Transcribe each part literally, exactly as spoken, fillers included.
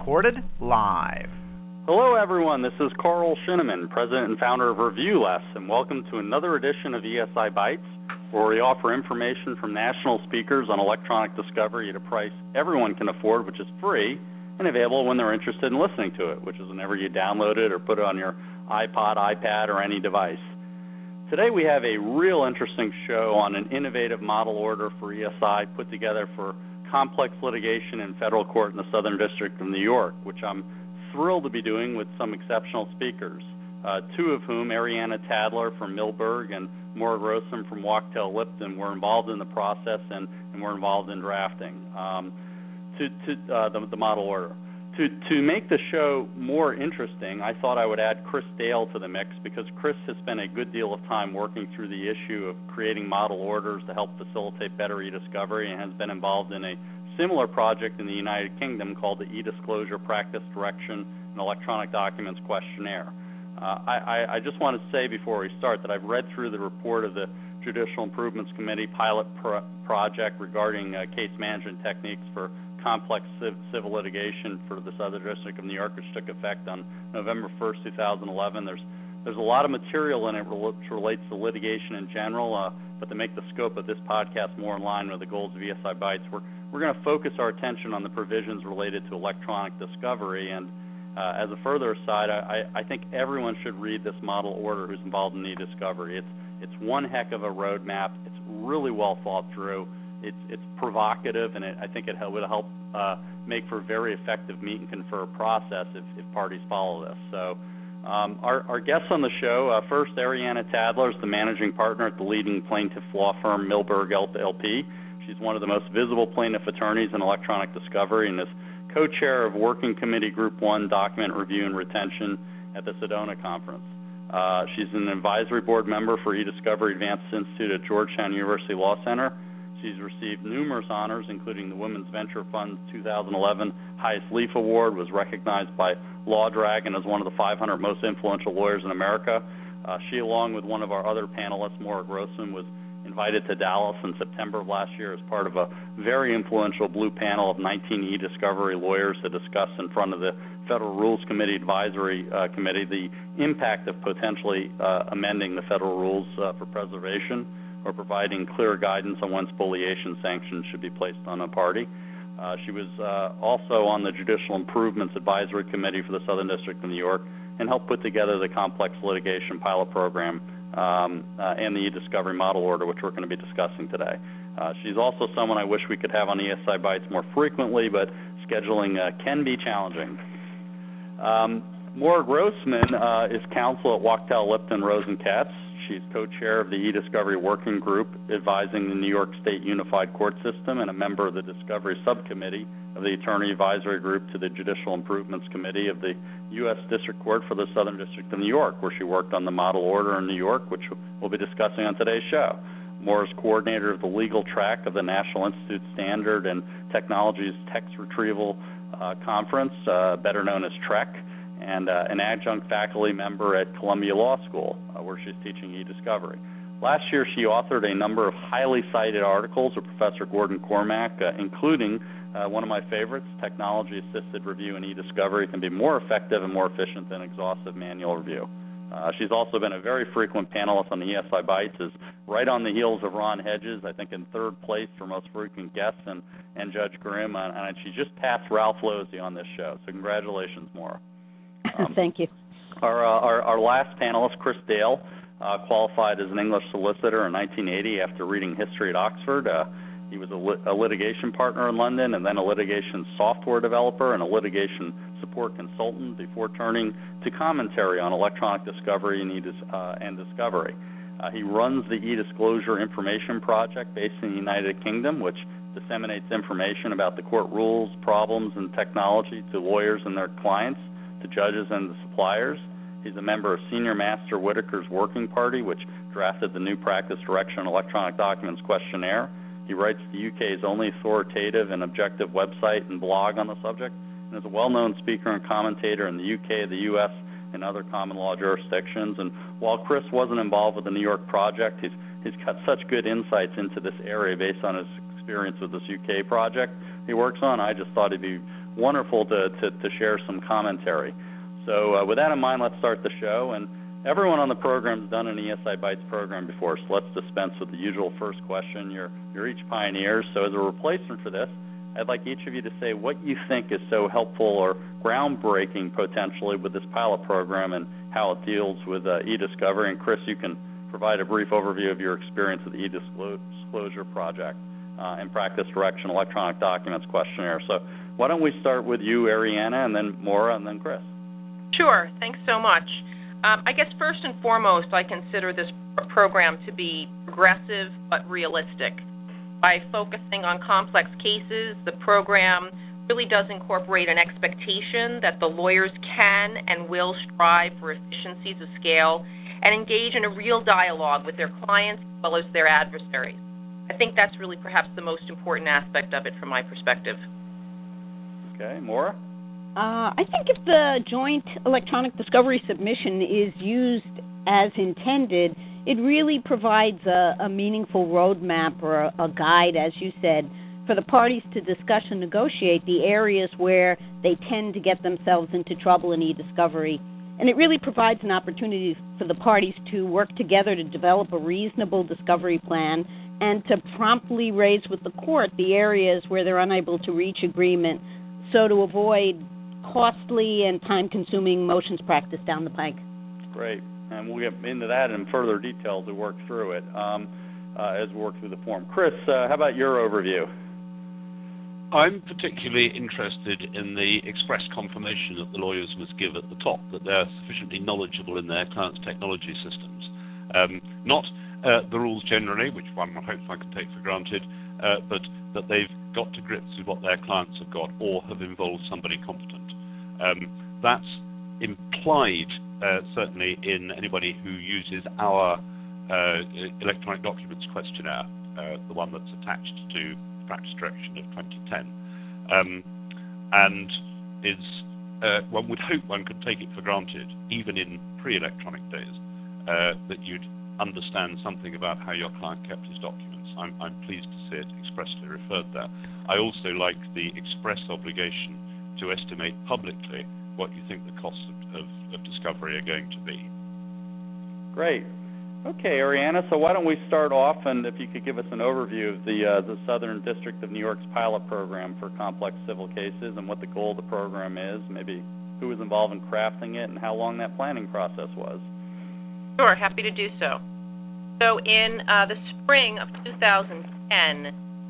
recorded live. Hello, everyone. This is Carl Shinneman, President and founder of ReviewLess, and welcome to another edition of E S I Bytes, where we offer information from national speakers on electronic discovery at a price everyone can afford, which is free, and available when they're interested in listening to it, which is whenever you download it or put it on your iPod, iPad, or any device. Today we have a real interesting show on an innovative model order for E S I put together for complex litigation in federal court in the Southern District of New York, which I'm thrilled to be doing with some exceptional speakers, uh, two of whom, Ariana Tadler from Milberg and Maura Grossman from Wachtell Lipton, were involved in the process and, and were involved in drafting um, to, to uh, the, the model order. To, to make the show more interesting, I thought I would add Chris Dale to the mix because Chris has spent a good deal of time working through the issue of creating model orders to help facilitate better e-discovery and has been involved in a similar project in the United Kingdom called the E-Disclosure Practice Direction and Electronic Documents Questionnaire. Uh, I, I, I just want to say before we start that I've read through the report of the Judicial Improvements Committee pilot pro project regarding uh, case management techniques for complex civ civil litigation for the Southern District of New York, which took effect on November first, two thousand eleven. There's there's a lot of material in it which relates to litigation in general, uh, but to make the scope of this podcast more in line with the goals of E S I Bytes, we're we're going to focus our attention on the provisions related to electronic discovery. And uh, as a further aside, I, I think everyone should read this model order who's involved in e-discovery. It's it's one heck of a roadmap. It's really well thought through. It's, it's provocative, and it, I think it would help uh, make for a very effective meet and confer process if, if parties follow this. So um, our, our guests on the show, uh, first, Ariana Tadler is the managing partner at the leading plaintiff law firm Milberg L P. She's one of the most visible plaintiff attorneys in electronic discovery and is co-chair of Working Committee Group one Document Review and Retention at the Sedona Conference. Uh, she's an advisory board member for E-Discovery Advanced Institute at Georgetown University Law Center. She's received numerous honors, including the Women's Venture Fund's two thousand eleven Highest Leaf Award, was recognized by Law Dragon as one of the five hundred most influential lawyers in America. Uh, she, along with one of our other panelists, Maura Grossman, was invited to Dallas in September of last year as part of a very influential blue panel of nineteen e-discovery lawyers to discuss in front of the Federal Rules Committee Advisory uh, Committee the impact of potentially uh, amending the federal rules uh, for preservation or providing clear guidance on when spoliation sanctions should be placed on a party. Uh, she was uh, also on the Judicial Improvements Advisory Committee for the Southern District of New York and helped put together the complex litigation pilot program um, uh, and the e-discovery model order, which we're going to be discussing today. Uh, she's also someone I wish we could have on E S I Bytes more frequently, but scheduling uh, can be challenging. Um, Maura Grossman uh, is counsel at Wachtell Lipton Rose and Katz. She's co-chair of the e-discovery working group advising the New York State Unified Court System and a member of the discovery subcommittee of the Attorney Advisory Group to the Judicial Improvements Committee of the U S District Court for the Southern District of New York, where she worked on the model order in New York, which we'll be discussing on today's show. Maura's coordinator of the legal track of the National Institute Standard and Technology's Text Retrieval uh, Conference, uh, better known as TREC, and uh, an adjunct faculty member at Columbia Law School, uh, where she's teaching e-discovery. Last year, she authored a number of highly cited articles with Professor Gordon Cormack, uh, including uh, one of my favorites, Technology-Assisted Review and E-Discovery can be more effective and more efficient than exhaustive manual review. Uh, she's also been a very frequent panelist on the E S I Bytes, is right on the heels of Ron Hedges, I think in third place for most frequent guests, and, and Judge Grimm, and, and she just passed Ralph Losey on this show. So congratulations, Maura. Um, Thank you. Our, uh, our, our last panelist, Chris Dale, uh, qualified as an English solicitor in nineteen eighty after reading history at Oxford. Uh, he was a, lit a litigation partner in London and then a litigation software developer and a litigation support consultant before turning to commentary on electronic discovery and, e uh, and discovery. Uh, he runs the e-disclosure information project based in the United Kingdom, which disseminates information about the court rules, problems, and technology to lawyers and their clients, to judges and the suppliers. He's a member of Senior Master Whitaker's Working Party, which drafted the new Practice Direction Electronic Documents Questionnaire. He writes the U K's only authoritative and objective website and blog on the subject, and is a well-known speaker and commentator in the U K, the U S, and other common law jurisdictions. And while Chris wasn't involved with the New York project, he's, he's got such good insights into this area based on his experience with this U K project he works on. I just thought he'd be wonderful to, to, to share some commentary. So uh, with that in mind, let's start the show. And everyone on the program has done an E S I Bytes program before, so let's dispense with the usual first question. You're, you're each pioneers, so as a replacement for this, I'd like each of you to say what you think is so helpful or groundbreaking potentially with this pilot program and how it deals with uh, e-discovery. And Chris, you can provide a brief overview of your experience with the e-disclosure project uh, and practice direction electronic documents questionnaire. So why don't we start with you, Ariana, and then Maura, and then Chris. Sure. Thanks so much. Um, I guess first and foremost, I consider this program to be progressive but realistic. By focusing on complex cases, the program really does incorporate an expectation that the lawyers can and will strive for efficiencies of scale and engage in a real dialogue with their clients as well as their adversaries. I think that's really perhaps the most important aspect of it from my perspective. Okay, Maura? Uh, I think if the joint electronic discovery submission is used as intended, it really provides a, a meaningful roadmap or a, a guide, as you said, for the parties to discuss and negotiate the areas where they tend to get themselves into trouble in e-discovery. And it really provides an opportunity for the parties to work together to develop a reasonable discovery plan and to promptly raise with the court the areas where they're unable to reach agreement, so to avoid costly and time-consuming motions practice down the pike. Great. And we'll get into that in further detail to work through it um, uh, as we work through the form. Chris, uh, how about your overview? I'm particularly interested in the express confirmation that the lawyers must give at the top, that they're sufficiently knowledgeable in their clients' technology systems. Um, not uh, the rules generally, which one hopes I can take for granted, uh, but that they've got to grips with what their clients have got or have involved somebody competent. Um, that's implied Uh, certainly in anybody who uses our uh, electronic documents questionnaire, uh, the one that's attached to practice direction of twenty ten, um, and is uh, one would hope one could take it for granted, even in pre-electronic days, uh, that you'd understand something about how your client kept his documents. I'm, I'm pleased to see it expressly referred there. I also like the express obligation to estimate publicly what you think the costs of, of, of discovery are going to be. Great. Okay, Ariana, so why don't we start off, and if you could give us an overview of the, uh, the Southern District of New York's pilot program for complex civil cases and what the goal of the program is, maybe who was involved in crafting it and how long that planning process was. Sure, happy to do so. So in uh, the spring of two thousand ten,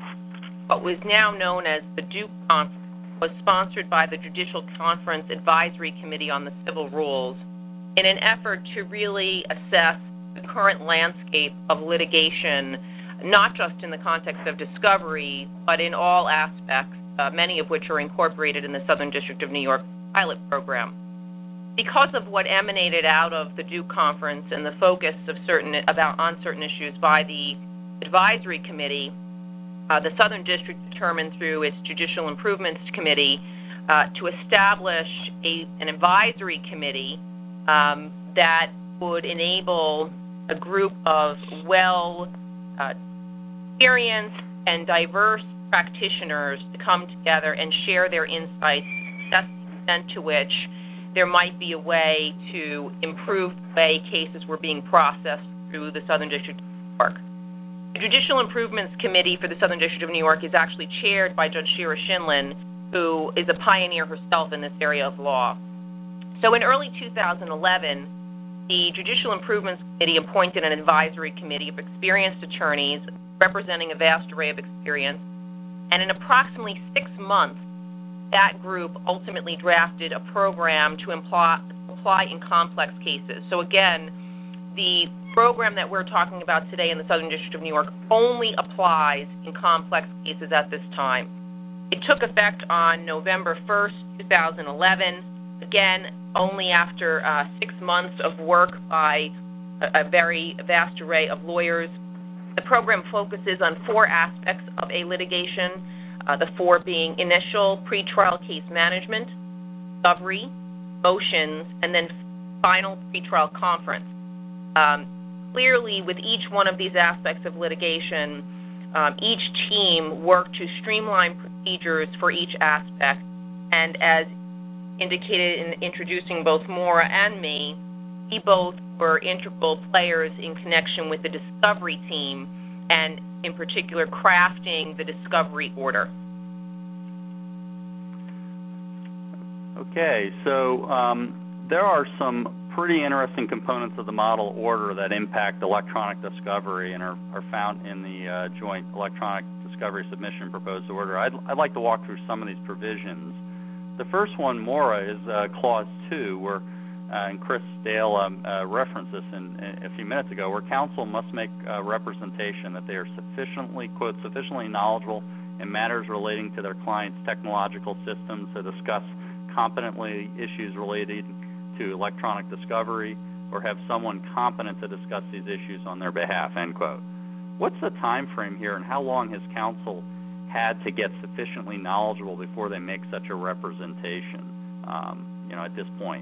what was now known as the Duke Conference was sponsored by the Judicial Conference Advisory Committee on the Civil Rules in an effort to really assess the current landscape of litigation, not just in the context of discovery, but in all aspects, uh, many of which are incorporated in the Southern District of New York pilot program. Because of what emanated out of the Duke Conference and the focus of certain about on certain issues by the Advisory Committee, Uh, the Southern District determined through its Judicial Improvements Committee uh, to establish a, an advisory committee um, that would enable a group of well uh, experienced and diverse practitioners to come together and share their insights. That's the extent to which there might be a way to improve the way cases were being processed through the Southern District of New York. The Judicial Improvements Committee for the Southern District of New York is actually chaired by Judge Shira Shinlin, who is a pioneer herself in this area of law. So in early two thousand eleven, the Judicial Improvements Committee appointed an advisory committee of experienced attorneys representing a vast array of experience, and in approximately six months, that group ultimately drafted a program to imply, apply in complex cases. So again, the program that we're talking about today in the Southern District of New York only applies in complex cases at this time. It took effect on November first, two thousand eleven, again, only after uh, six months of work by a, a very vast array of lawyers. The program focuses on four aspects of a litigation, uh, the four being initial pretrial case management, discovery, motions, and then final pretrial conference. Um, Clearly, with each one of these aspects of litigation, um, each team worked to streamline procedures for each aspect and as indicated in introducing both Maura and me, we both were integral players in connection with the discovery team, and in particular crafting the discovery order. Okay, so um, there are some pretty interesting components of the model order that impact electronic discovery and are, are found in the uh, joint electronic discovery submission proposed order. I'd, I'd like to walk through some of these provisions. The first one, Maura, is uh, Clause two, where, uh, and Chris Dale um, uh, referenced this in, in a few minutes ago, where counsel must make a representation that they are sufficiently, quote, sufficiently knowledgeable in matters relating to their client's technological systems to discuss competently issues related to electronic discovery or have someone competent to discuss these issues on their behalf, end quote. What's the time frame here, and how long has counsel had to get sufficiently knowledgeable before they make such a representation, um, you know, at this point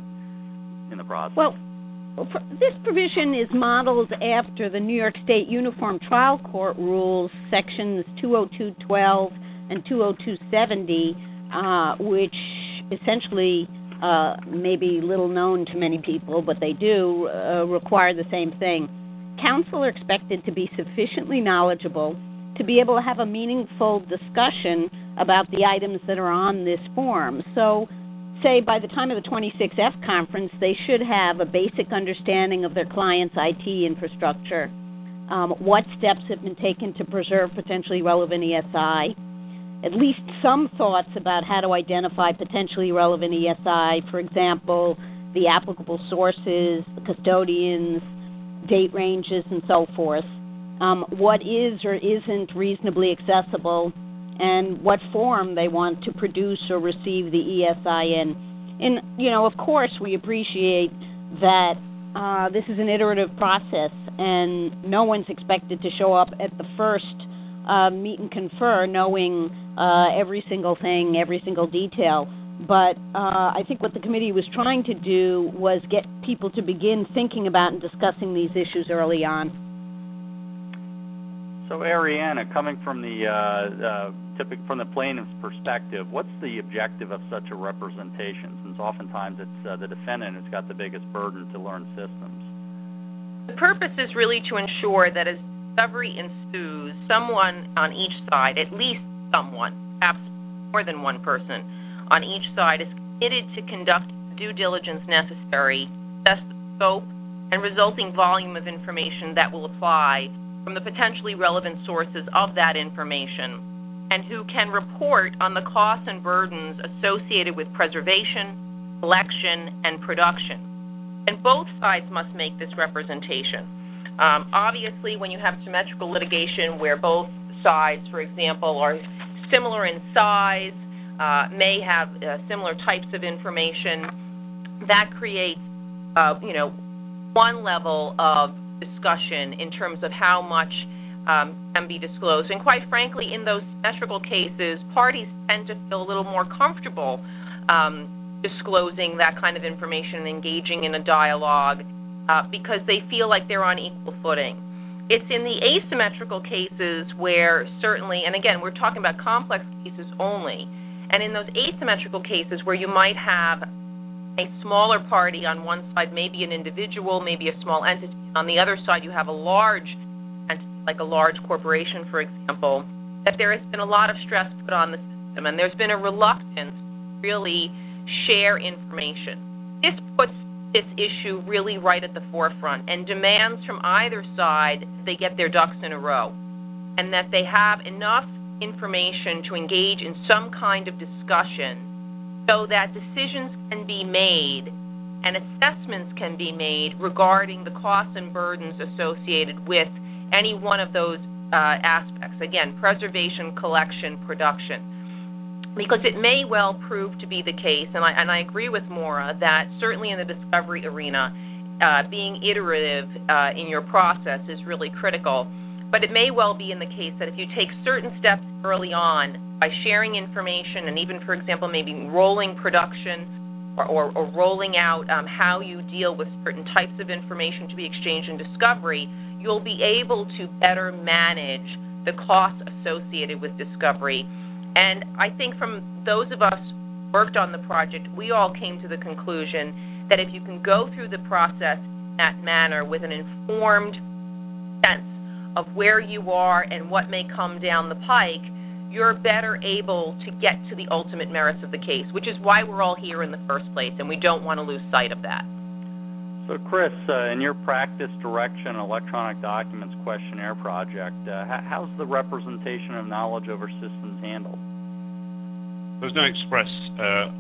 in the process? Well, this provision is modeled after the New York State Uniform Trial Court rules, sections two oh two twelve and two oh two seventy, uh, which essentially uh, may be little known to many people, but they do uh, require the same thing. Counsel are expected to be sufficiently knowledgeable to be able to have a meaningful discussion about the items that are on this form. So, say by the time of the twenty-six F conference, they should have a basic understanding of their client's I T infrastructure, um, what steps have been taken to preserve potentially relevant E S I, at least some thoughts about how to identify potentially relevant E S I, for example, the applicable sources, the custodians, date ranges, and so forth. Um, what is or isn't reasonably accessible, and what form they want to produce or receive the E S I in. And, you know, of course, we appreciate that uh, this is an iterative process, and no one's expected to show up at the first uh, meet and confer knowing uh, every single thing, every single detail. But uh, I think what the committee was trying to do was get people to begin thinking about and discussing these issues early on. So, Arianna, coming from the uh, uh, typic, from the plaintiff's perspective, what's the objective of such a representation? Since oftentimes it's uh, the defendant who's got the biggest burden to learn systems. The purpose is really to ensure that as discovery ensues, someone on each side, at least someone, perhaps more than one person on each side, is committed to conduct due diligence necessary, assess the scope and resulting volume of information that will apply from the potentially relevant sources of that information, and who can report on the costs and burdens associated with preservation, collection, and production. And both sides must make this representation. Um, obviously, when you have symmetrical litigation where both sides, for example, are similar in size, uh, may have uh, similar types of information, that creates, uh, you know, one level of discussion in terms of how much um, can be disclosed. And quite frankly, in those symmetrical cases, parties tend to feel a little more comfortable um, disclosing that kind of information and engaging in a dialogue uh, because they feel like they're on equal footing. It's in the asymmetrical cases where certainly, and again, we're talking about complex cases only, and in those asymmetrical cases where you might have a smaller party on one side, maybe an individual, maybe a small entity. On the other side, you have a large entity, like a large corporation, for example, that there has been a lot of stress put on the system, and there's been a reluctance to really share information. This puts this issue really right at the forefront and demands from either side that they get their ducks in a row and that they have enough information to engage in some kind of discussion so that decisions can be made and assessments can be made regarding the costs and burdens associated with any one of those uh, aspects. Again, preservation, collection, production. Because it may well prove to be the case, and I, and I agree with Maura, that certainly in the discovery arena, uh, being iterative uh, in your process is really critical. But it may well be in the case that if you take certain steps early on by sharing information and even, for example, maybe rolling production or, or, or rolling out um, how you deal with certain types of information to be exchanged in discovery, you'll be able to better manage the costs associated with discovery. And I think from those of us worked on the project, we all came to the conclusion that if you can go through the process in that manner with an informed sense of where you are and what may come down the pike, you're better able to get to the ultimate merits of the case, which is why we're all here in the first place, and we don't want to lose sight of that. So, Chris, uh, in your practice direction electronic documents questionnaire project, uh, how's the representation of knowledge over systems handled? There's no express uh,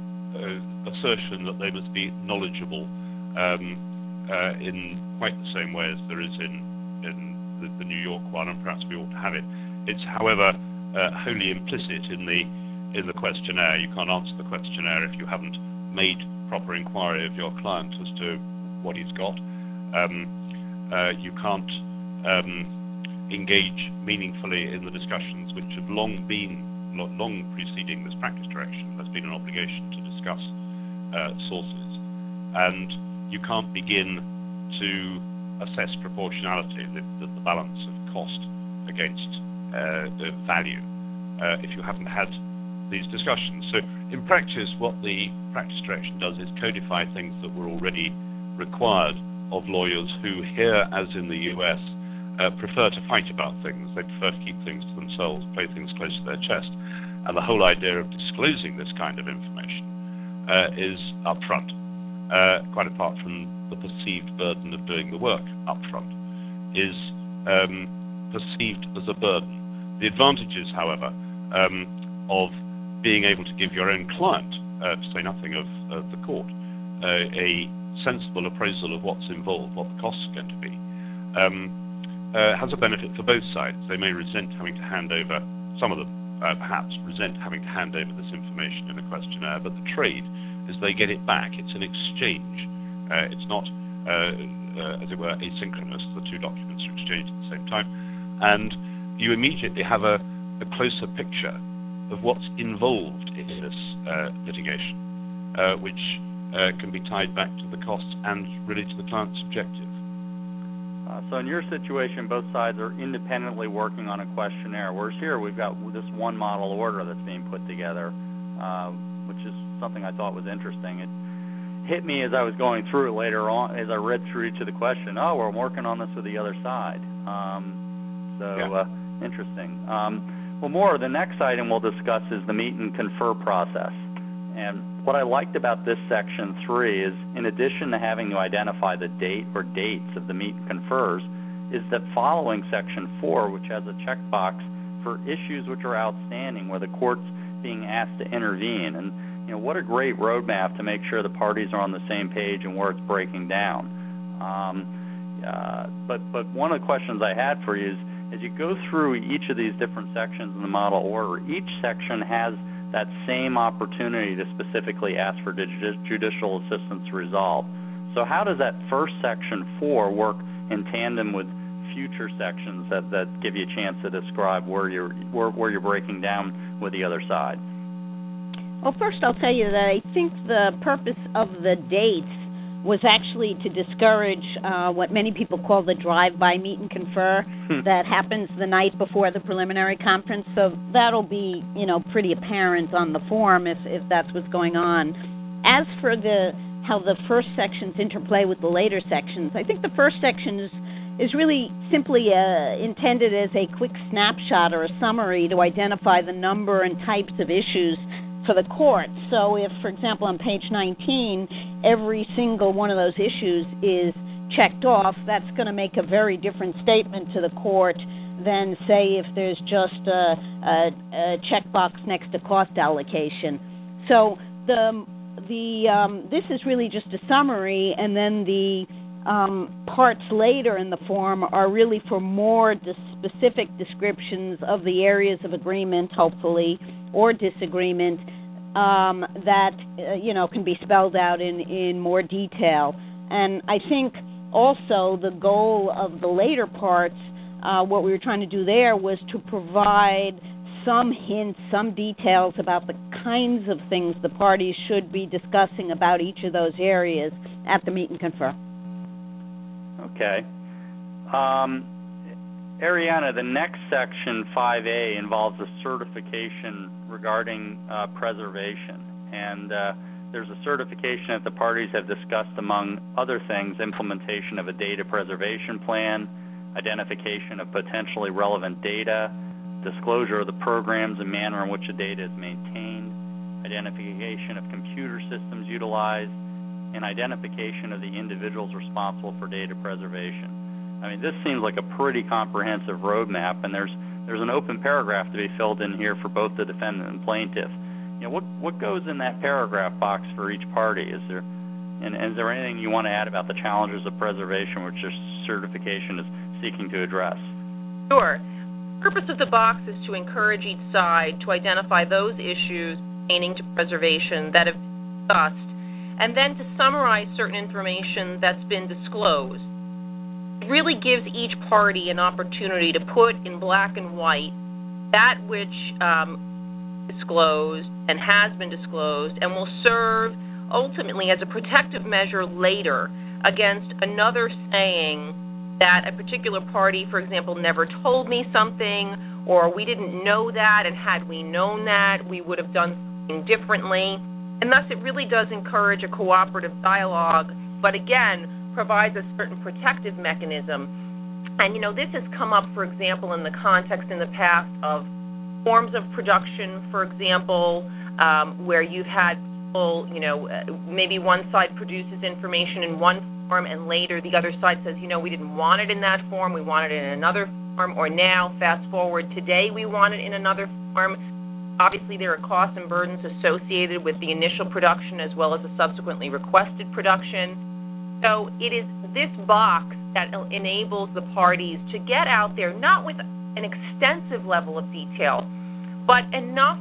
uh, assertion that they must be knowledgeable um, uh, in quite the same way as there is in, in the, the New York one, and perhaps we ought to have it. It's, however, uh, wholly implicit in the in the questionnaire. You can't answer the questionnaire if you haven't made proper inquiry of your client as to what he's got. Um, uh, you can't um, engage meaningfully in the discussions which have long been, long preceding this practice direction. There's been an obligation to discuss uh, sources. And you can't begin to assess proportionality, the, the, the balance of cost against uh, the value, uh, if you haven't had these discussions. So in practice, what the practice direction does is codify things that were already required of lawyers who, here as in the U S, uh, prefer to fight about things. They prefer to keep things to themselves, play things close to their chest. And the whole idea of disclosing this kind of information uh, is upfront, uh, quite apart from the perceived burden of doing the work upfront, is um, perceived as a burden. The advantages, however, um, of being able to give your own client, uh, to say nothing of, of the court, uh, a sensible appraisal of what's involved, what the costs are going to be, um, uh, has a benefit for both sides. They may resent having to hand over, some of them uh, perhaps resent having to hand over this information in a questionnaire, but the trade is they get it back. It's an exchange. Uh, it's not, uh, uh, as it were, asynchronous. The two documents are exchanged at the same time. And you immediately have a, a closer picture of what's involved in this uh, litigation, uh, which Uh, can be tied back to the costs and really to the client's objective. Uh, so in your situation, both sides are independently working on a questionnaire, whereas here we've got this one model order that's being put together, uh, which is something I thought was interesting. It hit me as I was going through it later on, as I read through each of the question, oh, we're working on this with the other side. Um, so yeah. uh, interesting. Um, well, more, the next item we'll discuss is the meet and confer process. And what I liked about this section three is, in addition to having to identify the date or dates of the meet and confers, is that following section four, which has a checkbox for issues which are outstanding, where the court's being asked to intervene. And you know, what a great roadmap to make sure the parties are on the same page and where it's breaking down. Um, uh, but but one of the questions I had for you is, as you go through each of these different sections in the model order, each section has that same opportunity to specifically ask for judicial assistance to resolve. So how does that first section four work in tandem with future sections that, that give you a chance to describe where you're where, where you're breaking down with the other side? Well, first I'll tell you that I think the purpose of the dates was actually to discourage uh, what many people call the drive-by meet and confer that happens the night before the preliminary conference. So that'll be, you know, pretty apparent on the form if, if that's what's going on. As for the how the first sections interplay with the later sections, I think the first section is, is really simply uh, intended as a quick snapshot or a summary to identify the number and types of issues for the court. So if, for example, on page nineteen, every single one of those issues is checked off, that's going to make a very different statement to the court than, say, if there's just a, a, a checkbox next to cost allocation. So the the um, this is really just a summary, and then the um, parts later in the form are really for more dis- specific descriptions of the areas of agreement, hopefully, or disagreement um, that, uh, you know, can be spelled out in, in more detail. And I think also the goal of the later parts, uh, what we were trying to do there was to provide some hints, some details about the kinds of things the parties should be discussing about each of those areas at the meet and confer. Okay. Um, Ariana, the next section, five A, involves a certification regarding uh, preservation. And uh, there's a certification that the parties have discussed, among other things, implementation of a data preservation plan, identification of potentially relevant data, disclosure of the programs and manner in which the data is maintained, identification of computer systems utilized, and identification of the individuals responsible for data preservation. I mean, this seems like a pretty comprehensive roadmap, and there's there's an open paragraph to be filled in here for both the defendant and plaintiff. You know, what what goes in that paragraph box for each party? Is there, and, and is there anything you want to add about the challenges of preservation, which this certification is seeking to address? Sure. The purpose of the box is to encourage each side to identify those issues pertaining to preservation that have been discussed, and then to summarize certain information that's been disclosed. It really gives each party an opportunity to put in black and white that which um, is disclosed and has been disclosed and will serve ultimately as a protective measure later against another saying that a particular party, for example, never told me something, or we didn't know that, and had we known that, we would have done something differently. And thus it really does encourage a cooperative dialogue, but again, provides a certain protective mechanism. And, you know, this has come up, for example, in the context in the past of forms of production, for example, um, where you've had people, you know, uh, maybe one side produces information in one form and later the other side says, you know, we didn't want it in that form, we wanted it in another form, or now, fast forward, today we want it in another form. Obviously, there are costs and burdens associated with the initial production as well as the subsequently requested production. So it is this box that enables the parties to get out there, not with an extensive level of detail, but enough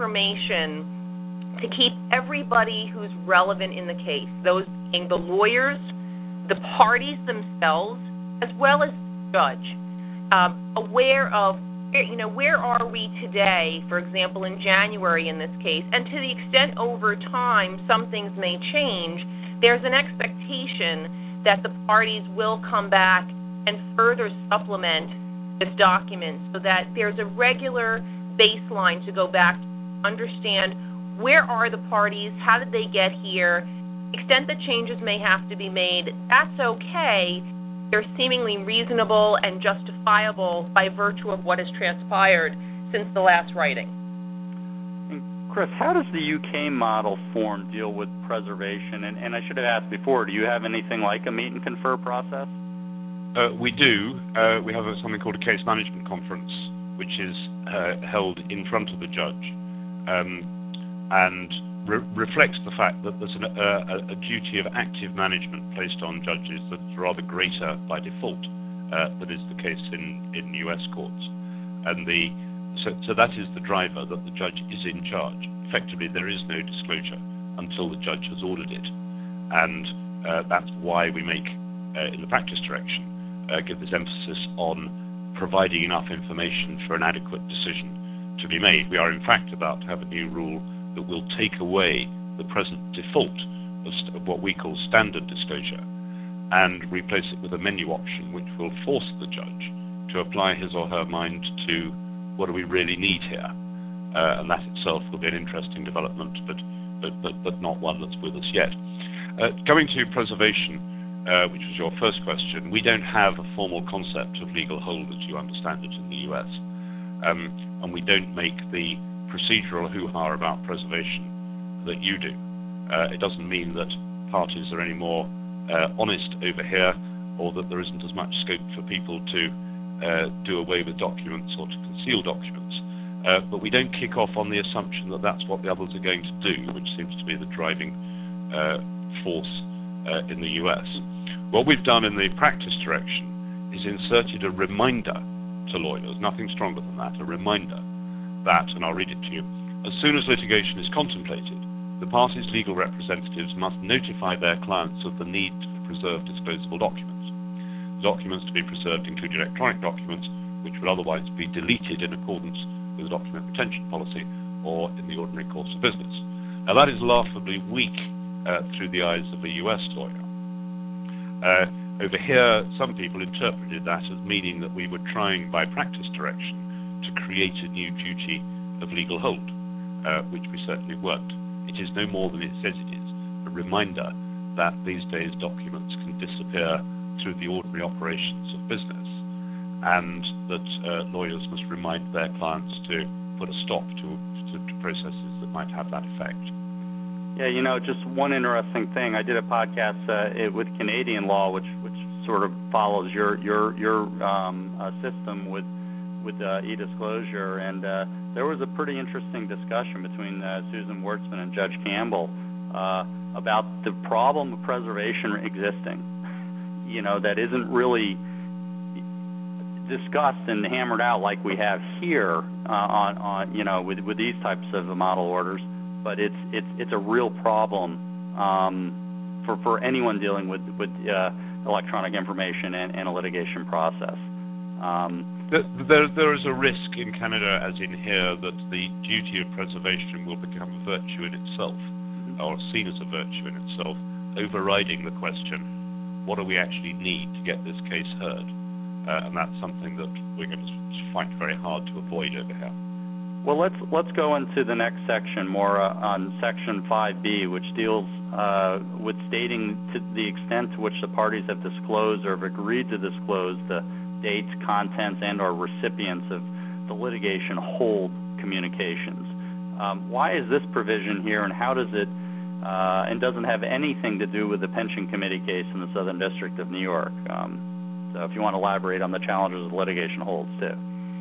information to keep everybody who's relevant in the case, those being the lawyers, the parties themselves, as well as the judge, um, aware of, you know, where are we today, for example, in January in this case, and to the extent over time some things may change, there's an expectation that the parties will come back and further supplement this document so that there's a regular baseline to go back to understand where are the parties, how did they get here, the extent that changes may have to be made, that's okay. They're seemingly reasonable and justifiable by virtue of what has transpired since the last writing. And Chris, how does the U K model form deal with preservation? And, and I should have asked before, do you have anything like a meet and confer process? Uh, we do. Uh, we have a, something called a case management conference, which is uh, held in front of the judge, um, and re- reflects the fact that there's an, uh, a, a duty of active management placed on judges that's rather greater by default uh, than is the case in, in U S courts. And the so, so that is the driver, that the judge is in charge. Effectively, there is no disclosure until the judge has ordered it. And uh, that's why we make, uh, in the practice direction, Uh, give this emphasis on providing enough information for an adequate decision to be made. We are in fact about to have a new rule that will take away the present default of, st- of what we call standard disclosure and replace it with a menu option which will force the judge to apply his or her mind to what do we really need here. Uh, and that itself will be an interesting development, but, but, but, but not one that's with us yet. Uh, going to preservation, Uh, which was your first question, we don't have a formal concept of legal hold as you understand it in the U S. Um, and we don't make the procedural hoo-ha about preservation that you do. Uh, it doesn't mean that parties are any more uh, honest over here, or that there isn't as much scope for people to uh, do away with documents or to conceal documents. Uh, but we don't kick off on the assumption that that's what the others are going to do, which seems to be the driving uh, force uh, in the U S. What we've done in the practice direction is inserted a reminder to lawyers, nothing stronger than that, a reminder that, and I'll read it to you, as soon as litigation is contemplated, the parties' legal representatives must notify their clients of the need to preserve disclosable documents. The documents to be preserved include electronic documents, which would otherwise be deleted in accordance with the document retention policy or in the ordinary course of business. Now that is laughably weak uh, through the eyes of a U S lawyer. Uh, over here, some people interpreted that as meaning that we were trying, by practice direction, to create a new duty of legal hold, uh, which we certainly weren't it is no more than it says it is, a reminder that these days documents can disappear through the ordinary operations of business, and that uh, lawyers must remind their clients to put a stop to, to, to processes that might have that effect. Yeah, you know, just one interesting thing. I did a podcast uh, it, with Canadian law, which which sort of follows your your your um, uh, system with with uh, e-disclosure, and uh, there was a pretty interesting discussion between uh, Susan Wartzman and Judge Campbell uh, about the problem of preservation existing. You know, that isn't really discussed and hammered out like we have here uh, on, on you know with with these types of model orders. But it's it's it's a real problem um, for for anyone dealing with with uh, electronic information and, and a litigation process. Um, there, there is a risk in Canada, as in here, that the duty of preservation will become a virtue in itself, mm-hmm. or seen as a virtue in itself, overriding the question: what do we actually need to get this case heard? Uh, and that's something that we're going to fight very hard to avoid over here. Well, let's let's go into the next section more uh, on Section five B, which deals uh, with stating to the extent to which the parties have disclosed or have agreed to disclose the dates, contents, and or recipients of the litigation hold communications. Um, why is this provision here, and how does it, uh, and doesn't have anything to do with the pension committee case in the Southern District of New York? Um, so if you want to elaborate on the challenges of litigation holds, too.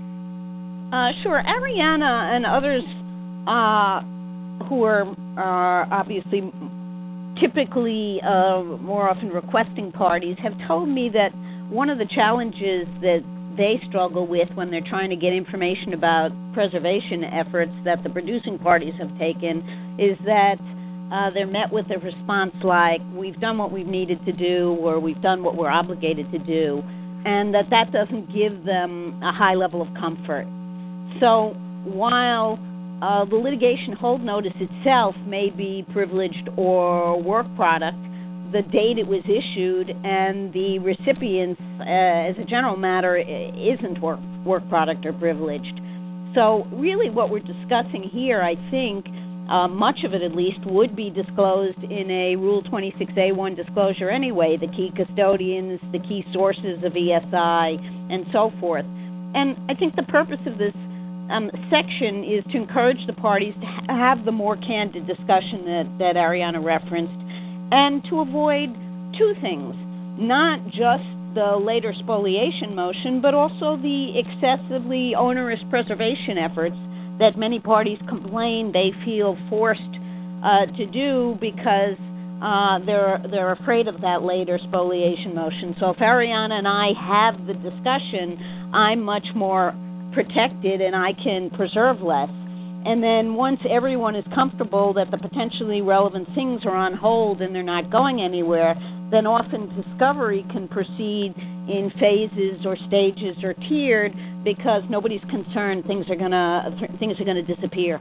Uh, sure. Arianna and others uh, who are, are obviously typically uh, more often requesting parties have told me that one of the challenges that they struggle with when they're trying to get information about preservation efforts that the producing parties have taken is that uh, they're met with a response like, we've done what we've needed to do, or we've done what we're obligated to do, and that that doesn't give them a high level of comfort. So while uh, the litigation hold notice itself may be privileged or work product, the date it was issued and the recipients, uh, as a general matter, isn't work, work product or privileged. So really what we're discussing here, I think, uh, much of it at least, would be disclosed in a Rule twenty-six A one disclosure anyway, the key custodians, the key sources of E S I, and so forth. And I think the purpose of this Um, section is to encourage the parties to ha- have the more candid discussion that, that Arianna referenced, and to avoid two things, not just the later spoliation motion, but also the excessively onerous preservation efforts that many parties complain they feel forced uh, to do because uh, they're they're afraid of that later spoliation motion. So if Arianna and I have the discussion, I'm much more protected and I can preserve less. And then once everyone is comfortable that the potentially relevant things are on hold and they're not going anywhere, then often discovery can proceed in phases or stages or tiered because nobody's concerned things are gonna things are gonna disappear.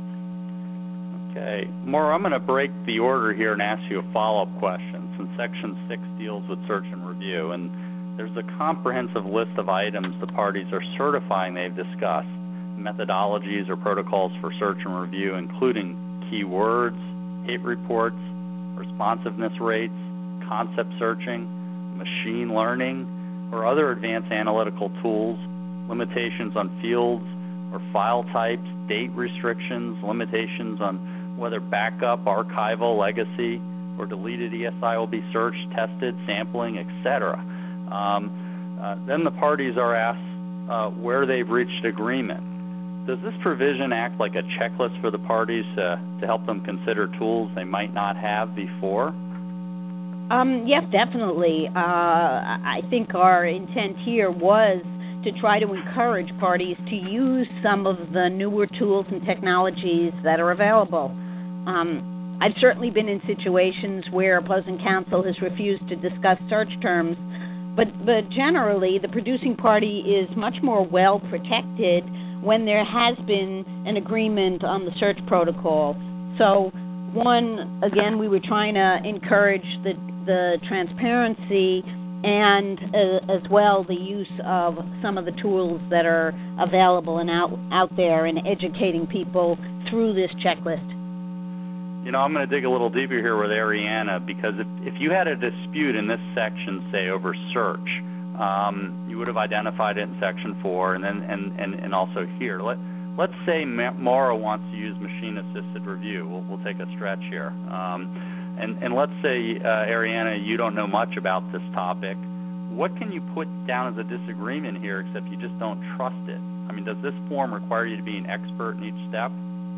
Okay, Maura, I'm going to break the order here and ask you a follow-up question, since Section six deals with search and review, and there's a comprehensive list of items the parties are certifying they've discussed, methodologies or protocols for search and review, including keywords, hit reports, responsiveness rates, concept searching, machine learning, or other advanced analytical tools, limitations on fields or file types, date restrictions, limitations on whether backup, archival, legacy, or deleted E S I will be searched, tested, sampling, et cetera. Um, uh, then the parties are asked uh, where they've reached agreement. Does this provision act like a checklist for the parties uh, to help them consider tools they might not have before? Um, yes, definitely. Uh, I think our intent here was to try to encourage parties to use some of the newer tools and technologies that are available. Um, I've certainly been in situations where opposing counsel has refused to discuss search terms, But, but generally, the producing party is much more well protected when there has been an agreement on the search protocol. So, one, again, we were trying to encourage the, the transparency and uh, as well the use of some of the tools that are available and out, out there and educating people through this checklist. You know, I'm going to dig a little deeper here with Ariana, because if, if you had a dispute in this section, say, over search, um, you would have identified it in section four, and then and, and, and also here. Let, let's say Maura wants to use machine-assisted review. We'll, we'll take a stretch here. Um, and, and let's say, uh, Ariana, you don't know much about this topic. What can you put down as a disagreement here except you just don't trust it? I mean, does this form require you to be an expert in each step?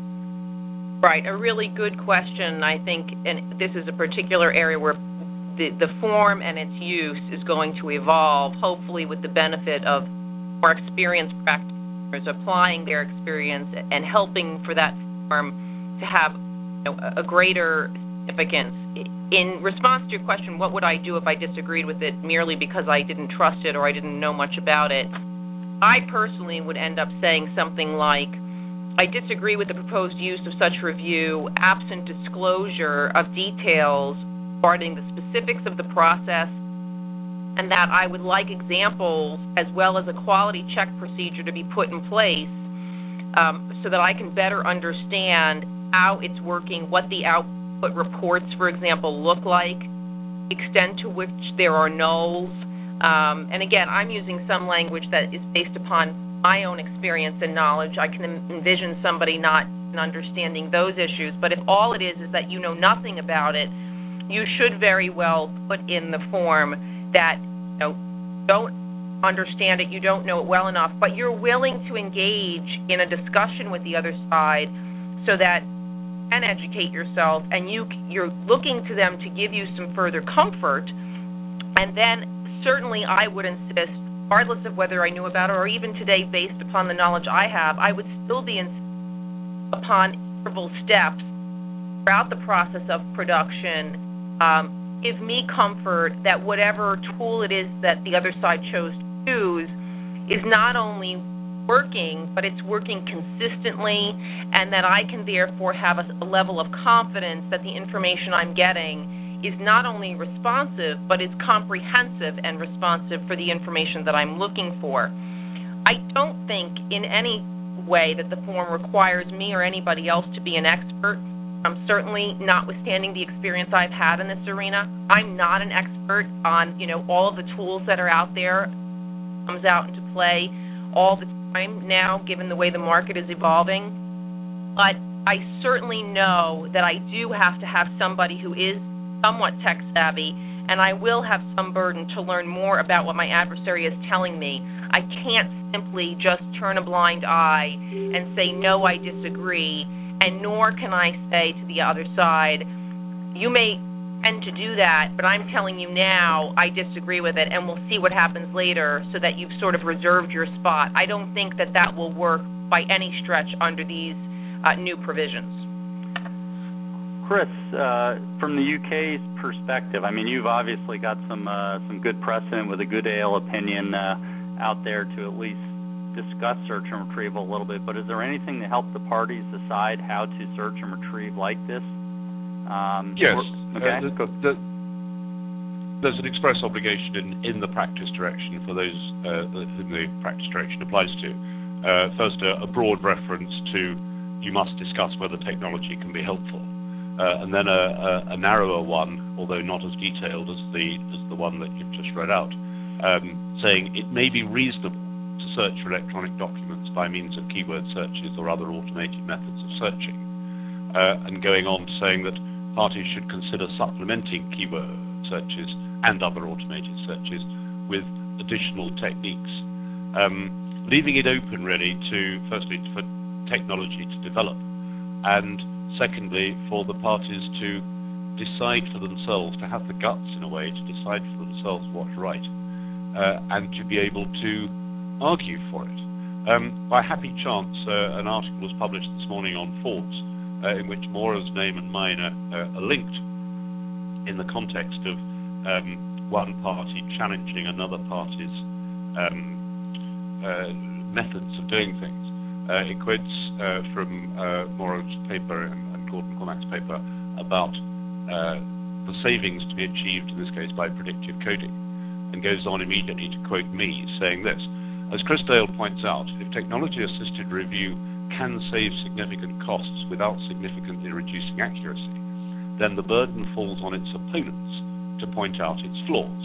Right, a really good question. I think, and this is a particular area where the, the form and its use is going to evolve, hopefully with the benefit of more experienced practitioners applying their experience and helping for that form to have, you know, a greater significance. In response to your question, what would I do if I disagreed with it merely because I didn't trust it or I didn't know much about it? I personally would end up saying something like, I disagree with the proposed use of such review absent disclosure of details regarding the specifics of the process, and that I would like examples as well as a quality check procedure to be put in place um, so that I can better understand how it's working, what the output reports, for example, look like, the extent to which there are nulls. Um, and again, I'm using some language that is based upon my own experience and knowledge. I can envision somebody not understanding those issues, but if all it is is that you know nothing about it, you should very well put in the form that, you know, don't understand it, you don't know it well enough, but you're willing to engage in a discussion with the other side so that you can educate yourself, and you, you're looking to them to give you some further comfort. And then certainly I would insist, regardless of whether I knew about it or even today based upon the knowledge I have, I would still be insisting upon interval steps throughout the process of production. Um, give me comfort that whatever tool it is that the other side chose to use is not only working, but it's working consistently, and that I can therefore have a, a level of confidence that the information I'm getting is not only responsive, but is comprehensive and responsive for the information that I'm looking for. I don't think in any way that the form requires me or anybody else to be an expert. I'm certainly, notwithstanding the experience I've had in this arena, I'm not an expert on, you know, all of the tools that are out there. It comes out into play all the time now, given the way the market is evolving. But I certainly know that I do have to have somebody who is somewhat tech savvy, and I will have some burden to learn more about what my adversary is telling me. I can't simply just turn a blind eye and say, no, I disagree, and nor can I say to the other side, you may tend to do that, but I'm telling you now I disagree with it, and we'll see what happens later, so that you've sort of reserved your spot. I don't think that that will work by any stretch under these uh, new provisions. Chris, uh, from the U K's perspective, I mean, you've obviously got some uh, some good precedent with a good A L opinion uh, out there to at least discuss search and retrieval a little bit, but is there anything to help the parties decide how to search and retrieve like this? Um, yes. Or, okay. Uh, the, the, there's an express obligation in, in the practice direction for those uh, whom the practice direction applies to. Uh, first, a, a broad reference to you must discuss whether technology can be helpful. Uh, and then a, a, a narrower one, although not as detailed as the as the one that you've just read out, um, saying it may be reasonable to search for electronic documents by means of keyword searches or other automated methods of searching, uh, and going on to saying that parties should consider supplementing keyword searches and other automated searches with additional techniques, um, leaving it open really to, firstly, for technology to develop, and secondly, for the parties to decide for themselves, to have the guts, in a way, to decide for themselves what's right, uh, and to be able to argue for it. Um, by happy chance, uh, an article was published this morning on Forbes, uh, in which Maura's name and mine are, uh, are linked in the context of um, one party challenging another party's um, uh, methods of doing things. Uh, it quotes uh, from uh, Maura's paper and, and Gordon Cormack's paper about uh, the savings to be achieved, in this case, by predictive coding, and goes on immediately to quote me, saying this: as Chris Dale points out, if technology-assisted review can save significant costs without significantly reducing accuracy, then the burden falls on its opponents to point out its flaws.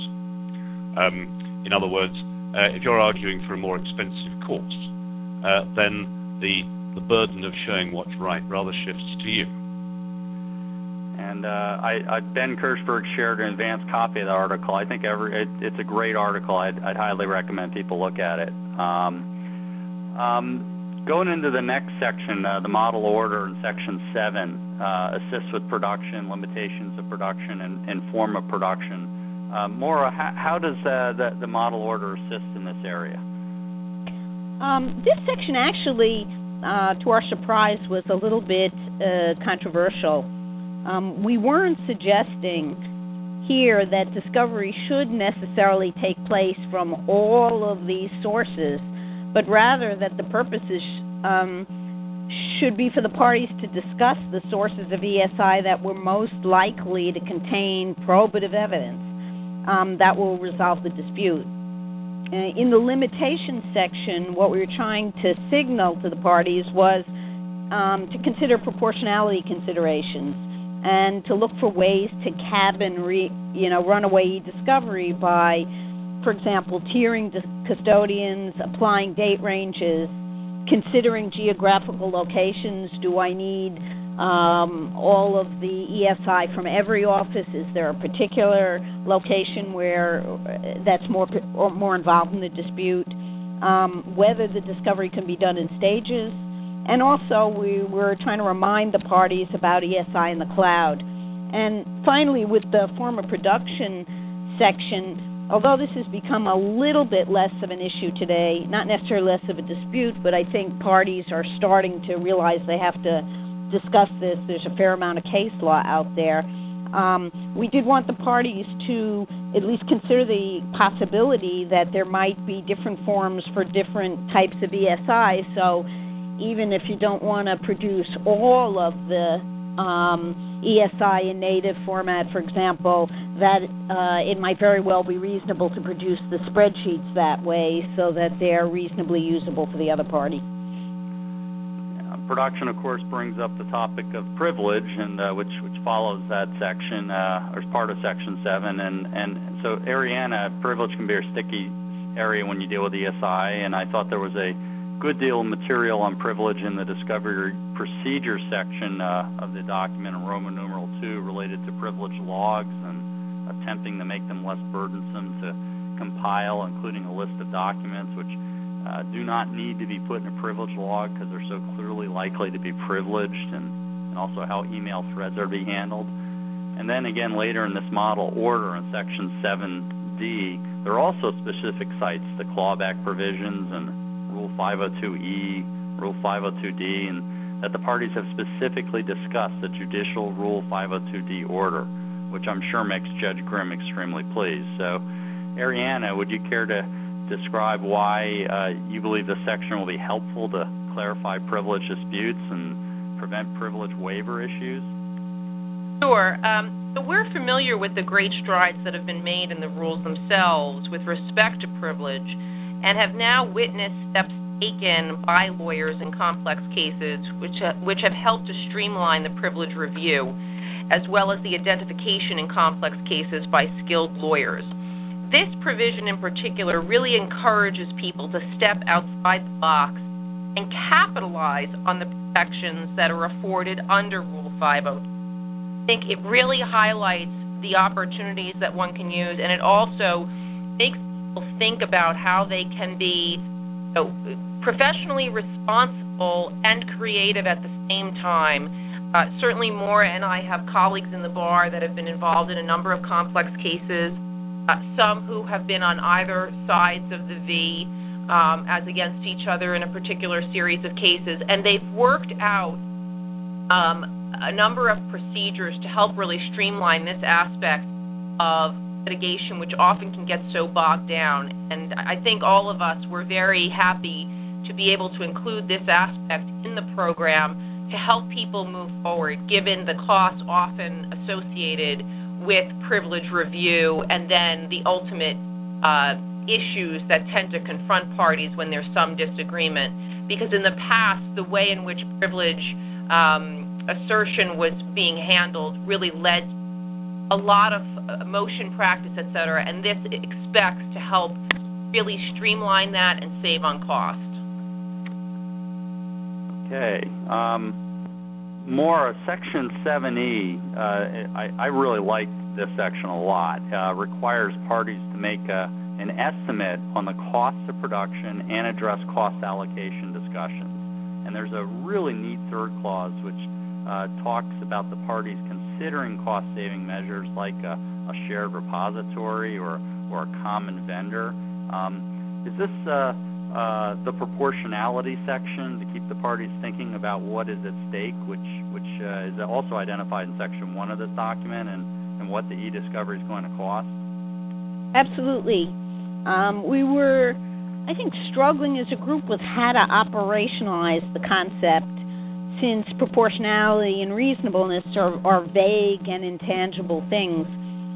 Um, in other words, uh, if you're arguing for a more expensive course, uh, then the, the burden of showing what's right rather shifts to you. And uh, I, I, Ben Kirschberg shared an advanced copy of the article. I think every, it, it's a great article. I'd, I'd highly recommend people look at it. Um, um, Going into the next section, uh, the model order in section seven, uh, assists with production, limitations of production, and, and form of production. Uh, Maura, how, how does uh, the, the model order assist in this area? Um, this section actually, uh, to our surprise, was a little bit uh, controversial. Um, we weren't suggesting here that discovery should necessarily take place from all of these sources, but rather that the purposes um, should be for the parties to discuss the sources of E S I that were most likely to contain probative evidence um, that will resolve the dispute. Uh, in the limitations section, what we were trying to signal to the parties was um, to consider proportionality considerations and to look for ways to cabin, re, you know, runaway discovery by, for example, tiering custodians, applying date ranges, considering geographical locations. Do I need um, all of the E S I from every office? Is there a particular location where that's more or more involved in the dispute? Um, whether the discovery can be done in stages. And also, we were trying to remind the parties about E S I in the cloud. And finally, with the form of production section, although this has become a little bit less of an issue today, not necessarily less of a dispute, but I think parties are starting to realize they have to discuss this. There's a fair amount of case law out there. Um, we did want the parties to at least consider the possibility that there might be different forms for different types of E S I. So even if you don't want to produce all of the um, E S I in native format, for example, that uh, it might very well be reasonable to produce the spreadsheets that way so that they're reasonably usable for the other party. Uh, production, of course, brings up the topic of privilege, and uh, which which follows that section, uh, or is part of section seven. And, and so, Ariana, privilege can be a sticky area when you deal with E S I, and I thought there was a good deal of material on privilege in the discovery procedure section uh, of the document in Roman numeral two related to privilege logs and attempting to make them less burdensome to compile, including a list of documents which uh, do not need to be put in a privilege log because they're so clearly likely to be privileged, and, and also how email threads are to be handled. And then again later in this model order in section seven D, there are also specific sites, the clawback provisions and Rule five oh two E, Rule five oh two D, and that the parties have specifically discussed the judicial Rule five oh two D order, which I'm sure makes Judge Grimm extremely pleased. So, Ariana, would you care to describe why uh, you believe this section will be helpful to clarify privilege disputes and prevent privilege waiver issues? Sure. Um, so we're familiar with the great strides that have been made in the rules themselves with respect to privilege, and have now witnessed steps taken by lawyers in complex cases which, uh, which have helped to streamline the privilege review, as well as the identification in complex cases by skilled lawyers. This provision in particular really encourages people to step outside the box and capitalize on the protections that are afforded under Rule five oh two. I think it really highlights the opportunities that one can use, and it also makes people think about how they can be, you know, professionally responsible and creative at the same time. Uh, certainly Maura and I have colleagues in the bar that have been involved in a number of complex cases, uh, some who have been on either sides of the V um, as against each other in a particular series of cases, and they've worked out um, a number of procedures to help really streamline this aspect of litigation, which often can get so bogged down. And I think all of us were very happy to be able to include this aspect in the program to help people move forward, given the costs often associated with privilege review and then the ultimate uh, issues that tend to confront parties when there's some disagreement. because in the past, the way in which privilege um, assertion was being handled really led a lot of motion practice, et cetera, and this expects to help really streamline that and save on cost. Okay. Um, Maura, Section seven E, uh, I, I really like this section a lot. Uh, requires parties to make a, an estimate on the cost of production and address cost allocation discussions. And there's a really neat third clause which uh, talks about the parties considering cost-saving measures like a, a shared repository or, or a common vendor. Um, is this uh, uh, the proportionality section to keep the parties thinking about what is at stake, which which uh, is also identified in Section one of this document, and, and what the e-discovery is going to cost? Absolutely. Um, we were, I think, struggling as a group with how to operationalize the concept, since proportionality and reasonableness are, are vague and intangible things.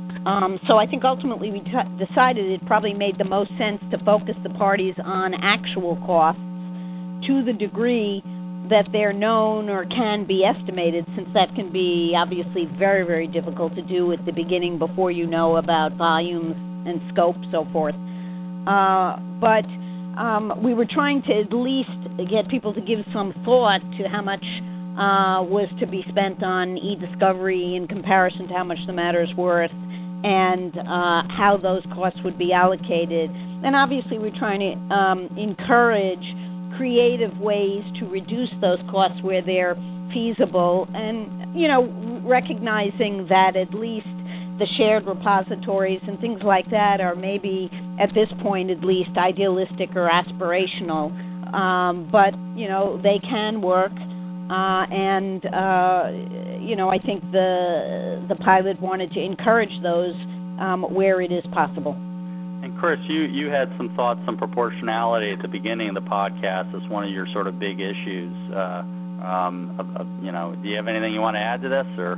Um, so I think ultimately we t- decided it probably made the most sense to focus the parties on actual costs to the degree that they're known or can be estimated, since that can be obviously very, very difficult to do at the beginning before you know about volumes and scope, so forth. Uh, but um, we were trying to at least get people to give some thought to how much uh, was to be spent on e-discovery in comparison to how much the matter's worth, and uh, how those costs would be allocated. And obviously we're trying to um, encourage creative ways to reduce those costs where they're feasible, and, you know, recognizing that at least the shared repositories and things like that are maybe, at this point at least, idealistic or aspirational. Um, but, you know, they can work. Uh, and, uh, you know, I think the the pilot wanted to encourage those um, where it is possible. And Chris, you, you had some thoughts on proportionality at the beginning of the podcast as one of your sort of big issues. Uh, um, of, of, you know, do you have anything you want to add to this, or?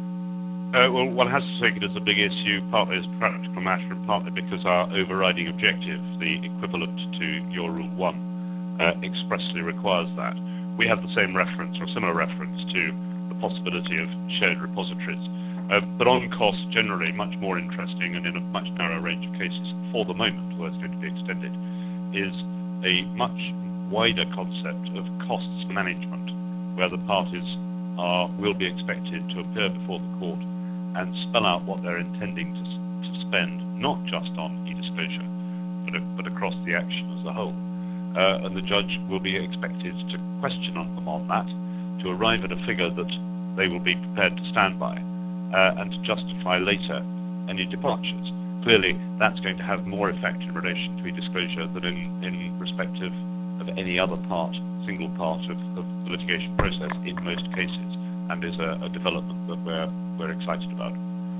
Uh, well, one has to take it as a big issue, partly as a practical matter and partly because our overriding objective, the equivalent to your Rule one, uh, expressly requires that. We have the same reference or similar reference to the possibility of shared repositories. Uh, but on cost, generally much more interesting and in a much narrower range of cases for the moment, where it's going to be extended, is a much wider concept of costs management, where the parties are will be expected to appear before the court and spell out what they're intending to, to spend, not just on e-disclosure, but, but across the action as a whole. Uh, and the judge will be expected to question on them on that, to arrive at a figure that they will be prepared to stand by, uh, and to justify later any departures. Clearly, that's going to have more effect in relation to e-disclosure than in, in respect of, of any other part, single part of, of the litigation process in most cases, and is a, a development that we're, we're excited about.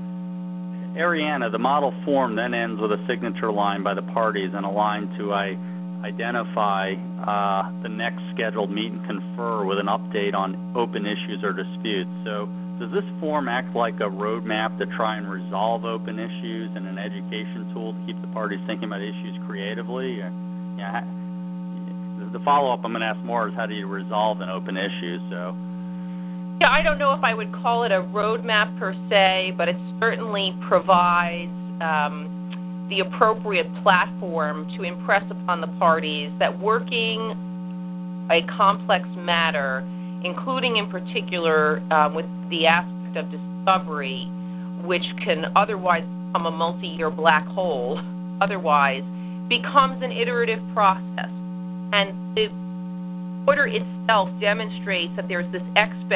Arianna, the model form then ends with a signature line by the parties and a line to I. identify uh, the next scheduled meet and confer with an update on open issues or disputes. So does this form act like a roadmap to try and resolve open issues and an education tool to keep the parties thinking about issues creatively? Or, yeah, the follow-up I'm going to ask more is how do you resolve an open issue? So. Yeah, I don't know if I would call it a roadmap per se, but it certainly provides um, the appropriate platform to impress upon the parties that working a complex matter, including in particular uh, with the aspect of discovery, which can otherwise become a multi-year black hole, otherwise, becomes an iterative process. And the order itself demonstrates that there's this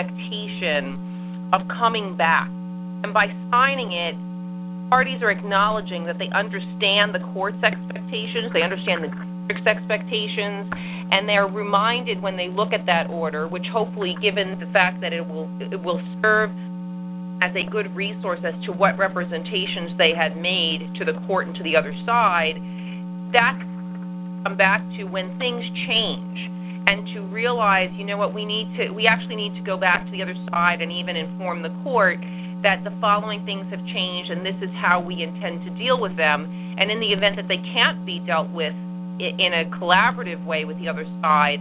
expectation of coming back. And by signing it, parties are acknowledging that they understand the court's expectations, they understand the district's expectations, and they're reminded when they look at that order, which hopefully, given the fact that it will it will serve as a good resource as to what representations they had made to the court and to the other side, that's come back to when things change and to realize, you know what, we need to, we actually need to go back to the other side and even inform the court that the following things have changed and this is how we intend to deal with them. And in the event that they can't be dealt with in a collaborative way with the other side,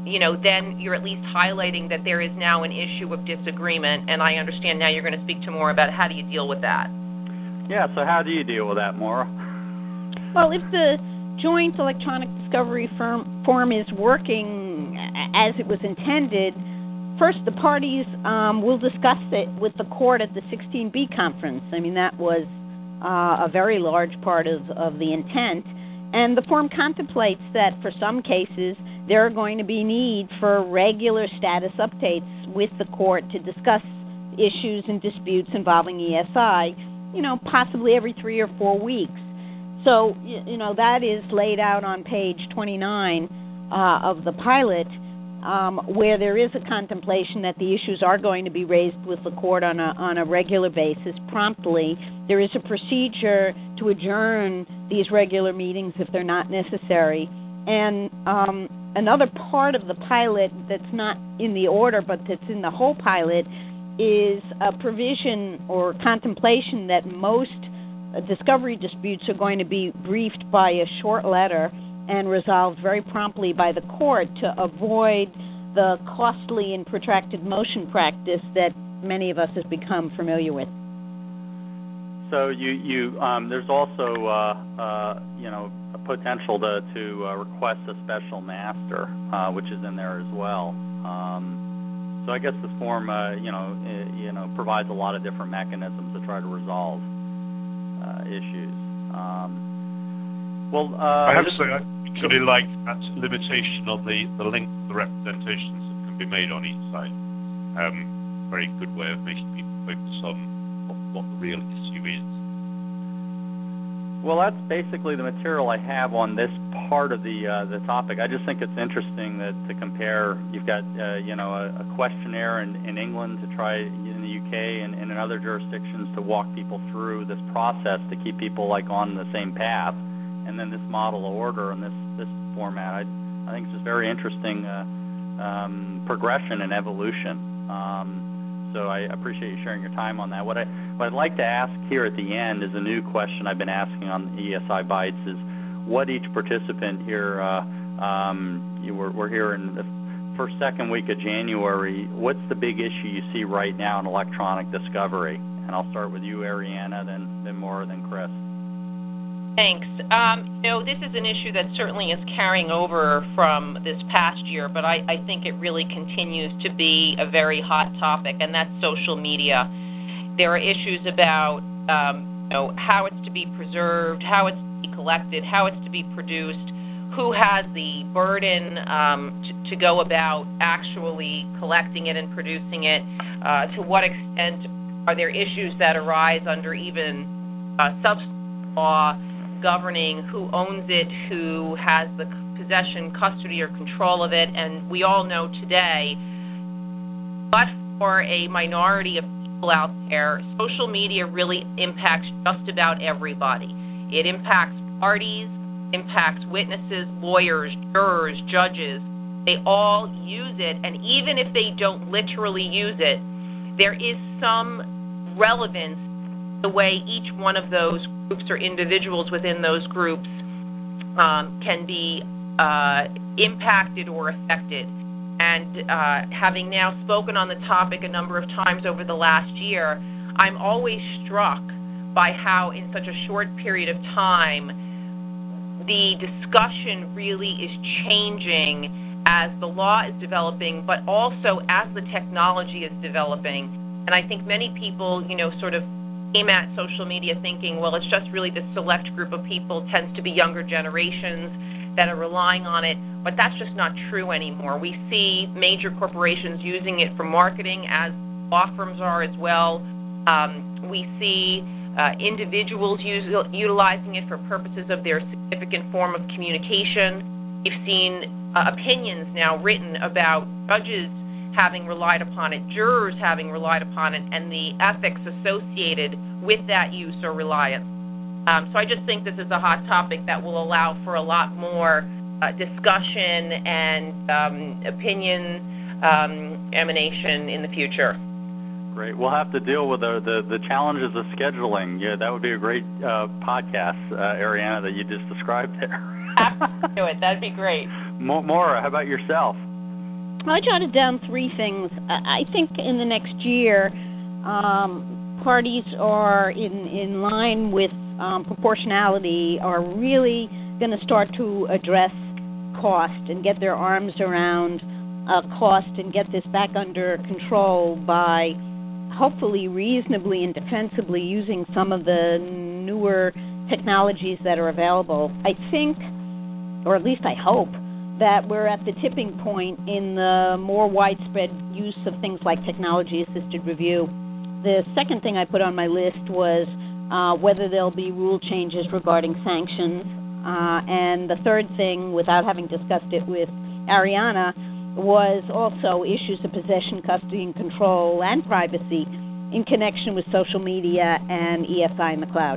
you know, then you're at least highlighting that there is now an issue of disagreement, and I understand now you're going to speak to more about how do you deal with that. Yeah, so how do you deal with that, Maura? Well, if the joint electronic discovery firm, form is working as it was intended, first the parties um, will discuss it with the court at the sixteen B conference. I mean, that was uh, a very large part of, of the intent. And the form contemplates that for some cases there are going to be need for regular status updates with the court to discuss issues and disputes involving E S I, you know, possibly every three or four weeks. So, you know, that is laid out on page twenty-nine uh, of the pilot, um, where there is a contemplation that the issues are going to be raised with the court on a on a regular basis, promptly. There is a procedure to adjourn these regular meetings if they're not necessary. And um, another part of the pilot that's not in the order but that's in the whole pilot is a provision or contemplation that most discovery disputes are going to be briefed by a short letter and resolved very promptly by the court to avoid the costly and protracted motion practice that many of us have become familiar with. So you, you um, there's also, uh, uh, you know, a potential to, to uh, request a special master, uh, which is in there as well. Um, so I guess this form, uh, you know, it, you know, provides a lot of different mechanisms to try to resolve Uh, issues. Um, well, uh, I have to say, I particularly like that limitation on the, the length of the representations that can be made on each side. Um, very good way of making people focus on what, what the real issue is. Well, that's basically the material I have on this part of the uh, the topic. I just think it's interesting that to compare. You've got uh, you know a, a questionnaire in, in England to try in the U K and, and in other jurisdictions to walk people through this process to keep people like on the same path, and then this model of order and this this format. I I think it's just very interesting uh, um, progression and evolution. Um, So I appreciate you sharing your time on that. What, I, what I'd like to ask here at the end is a new question I've been asking on E S I Bytes is what each participant here, uh, um, you were, we're here in the first, second week of January, what's the big issue you see right now in electronic discovery? And I'll start with you, Arianna, then, then Maura, then Chris. Thanks. Um, you know, this is an issue that certainly is carrying over from this past year, but I, I think it really continues to be a very hot topic, and that's social media. There are issues about, um, you know, how it's to be preserved, how it's to be collected, how it's to be produced, who has the burden um, to, to go about actually collecting it and producing it, uh, to what extent are there issues that arise under even uh, substance law governing who owns it, who has the possession, custody, or control of it. And we all know today, but for a minority of people out there, social media really impacts just about everybody. It impacts parties, impacts witnesses, lawyers, jurors, judges. They all use it, and even if they don't literally use it, there is some relevance the way each one of those groups or individuals within those groups um, can be uh, impacted or affected. And uh, having now spoken on the topic a number of times over the last year, I'm always struck by how in such a short period of time the discussion really is changing as the law is developing, but also as the technology is developing. And I think many people, you know, sort of came at social media thinking, well, it's just really this select group of people, tends to be younger generations that are relying on it, but that's just not true anymore. We see major corporations using it for marketing, as law firms are as well. Um, we see uh, individuals use, utilizing it for purposes of their significant form of communication. We've seen uh, opinions now written about judges having relied upon it, jurors having relied upon it, and the ethics associated with that use or reliance. Um, so I just think this is a hot topic that will allow for a lot more uh, discussion and um, opinion um, emanation in the future. Great. We'll have to deal with the, the, the challenges of scheduling. Yeah, that would be a great uh, podcast, uh, Arianna, that you just described there. Have to do it. That'd be great. Maura, how about yourself? I jotted down three things. I think in the next year, um, parties are in, in line with um, proportionality, are really going to start to address cost and get their arms around uh, cost and get this back under control by hopefully reasonably and defensively using some of the newer technologies that are available. I think, or at least I hope, that we're at the tipping point in the more widespread use of things like technology-assisted review. The second thing I put on my list was uh, whether there'll be rule changes regarding sanctions. Uh, and the third thing, without having discussed it with Ariana, was also issues of possession, custody, and control, and privacy in connection with social media and E S I in the cloud.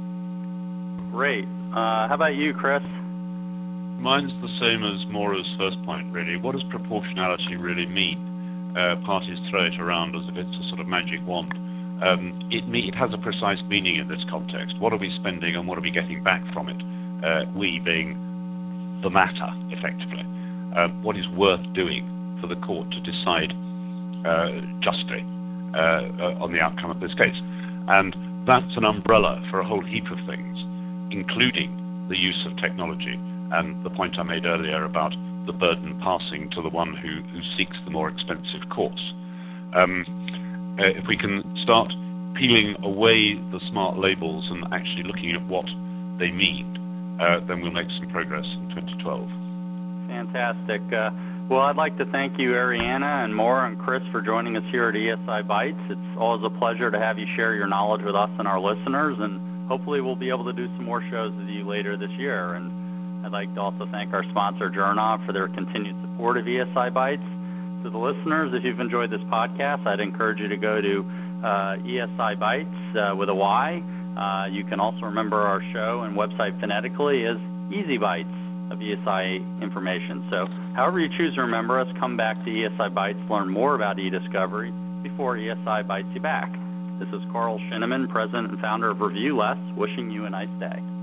Great. Uh, how about you, Chris? Mine's the same as Maura's first point, really. What does proportionality really mean? Uh, parties throw it around as if it's a sort of magic wand. Um, it, me- it has a precise meaning in this context. What are we spending and what are we getting back from it? Uh, we being the matter, effectively. Uh, what is worth doing for the court to decide uh, justly uh, uh, on the outcome of this case? And that's an umbrella for a whole heap of things, including the use of technology. And the point I made earlier about the burden passing to the one who, who seeks the more expensive course. Um, uh, if we can start peeling away the smart labels and actually looking at what they mean, uh, then we'll make some progress in twenty twelve. Fantastic. Uh, well, I'd like to thank you, Ariana and Maura and Chris, for joining us here at E S I Bytes. It's always a pleasure to have you share your knowledge with us and our listeners, and hopefully we'll be able to do some more shows with you later this year. And I'd like to also thank our sponsor, Jernov, for their continued support of E S I Bytes. To the listeners, if you've enjoyed this podcast, I'd encourage you to go to uh, E S I Bytes uh, with a Y. Uh, you can also remember our show and website phonetically as Easy Bytes of E S I information. So however you choose to remember us, come back to E S I Bytes, learn more about e-discovery before E S I bites you back. This is Carl Shinneman, President and Founder of Review Less, wishing you a nice day.